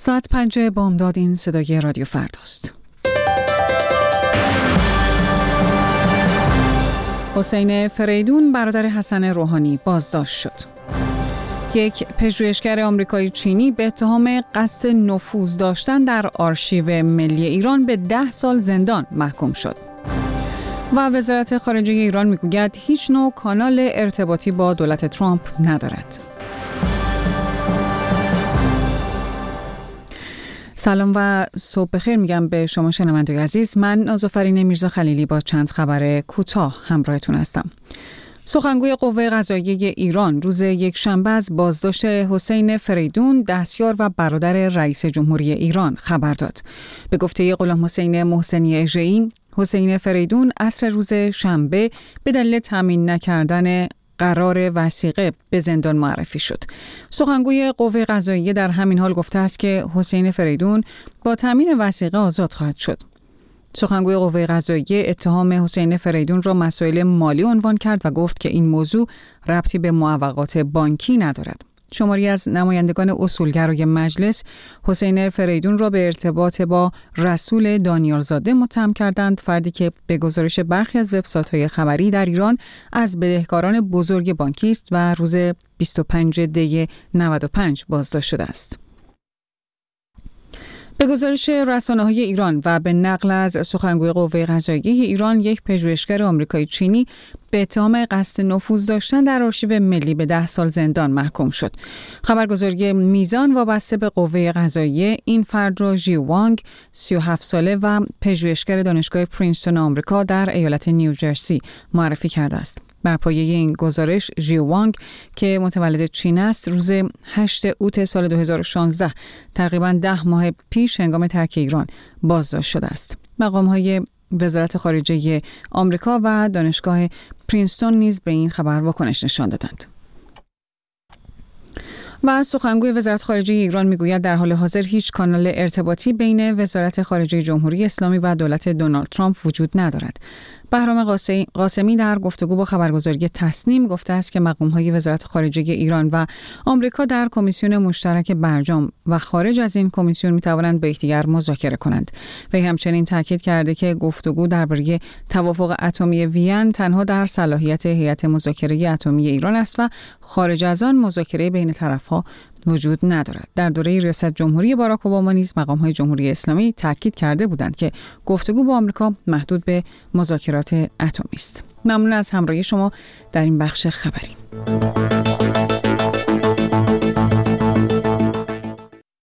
ساعت 5 بامداد. این صدای رادیو فرداست. حسین فریدون برادر حسن روحانی بازداشت شد. یک پژوهشگر آمریکایی چینی به اتهام قصد نفوذ داشتن در آرشیو ملی ایران به 10 سال زندان محکوم شد. و وزارت خارجه ایران میگوید هیچ نوع کانال ارتباطی با دولت ترامپ ندارد. سلام و صبح بخیر میگم به شما شنوندگان عزیز. من نازافرین میرزا خلیلی با چند خبر کوتاه همراهتون هستم. سخنگوی قوه قضاییه ایران روز یکشنبه از بازداشت حسین فریدون، دستیار و برادر رئیس جمهوری ایران خبر داد. به گفته غلام حسین محسنی اژه‌ای، حسین فریدون عصر روز شنبه به دلیل تامین نکردن قرار وثیقه به زندان معرفی شد. سخنگوی قوه قضاییه در همین حال گفته است که حسین فریدون با تامین وثیقه آزاد خواهد شد. سخنگوی قوه قضاییه اتهام حسین فریدون را مسائل مالی عنوان کرد و گفت که این موضوع ربطی به معوقات بانکی ندارد. شماری از نمایندگان اصولگرای مجلس حسین فریدون را به ارتباط با رسول دانیالزاده متهم کردند، فردی که به گزارش برخی از وبسایت‌های خبری در ایران از بدهکاران بزرگ بانکی است و روز 25 دی 95 بازداشت شده است. به گزارش رسانه‌های ایران و به نقل از سخنگوی قوه قضاییه ایران، یک پژوهشگر آمریکایی چینی به اتهام قصد نفوذ داشتن در آرشیو ملی به 10 سال زندان محکوم شد. خبرگزاری میزان وابسته به قوه قضاییه این فرد را ژیو وانگ، 37 ساله و پژوهشگر دانشگاه پرینستون آمریکا در ایالت نیوجرسی معرفی کرده است. بر پایه این گزارش، ژیو وانگ که متولد چین است، روز 8 اوت سال 2016 تقریباً 10 ماه پیش هنگام ترک ایران بازداشت شده است. مقام‌های وزارت خارجه آمریکا و دانشگاه پرینستون نیز به این خبر واکنش نشان دادند. و سخنگوی وزارت خارجه ایران میگوید در حال حاضر هیچ کانال ارتباطی بین وزارت خارجه جمهوری اسلامی و دولت دونالد ترامپ وجود ندارد. بهرام قاسمی در گفتگو با خبرگزاری تصنیم گفته است که مقام‌های وزارت خارجه ایران و آمریکا در کمیسیون مشترک برجام و خارج از این کمیسیون می‌توانند با یکدیگر مذاکره کنند. وی همچنین تاکید کرده که گفتگو درباره توافق اتمی وین تنها در صلاحیت هیئت مذاکره اتمی ایران است و خارج از آن مذاکره بین طرف‌ها وجود ندارد. در دوره ریاست جمهوری باراک اوباما نیز مقام‌های جمهوری اسلامی تاکید کرده بودند که گفتگو با آمریکا محدود به مذاکرات اتمی است. ممنون از همراهی شما در این بخش خبری.